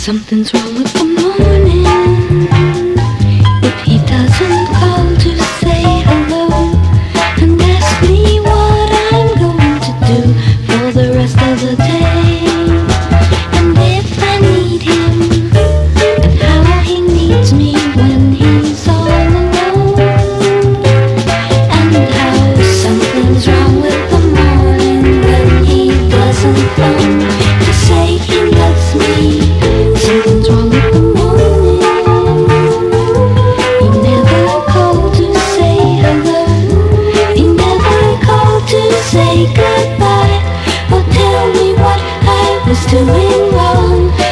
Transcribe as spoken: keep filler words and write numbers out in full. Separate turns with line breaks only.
Something's wrong with the morning. If he doesn't call to say hello and ask me what I'm going to do for the rest of the day, and if I need him, and how he needs me when he's all alone, and how something's wrong with the morning when he doesn't phone to say he loves me. Something's wrong with the morning. He never called to say hello. He never called to say goodbye or tell me what I was doing wrong.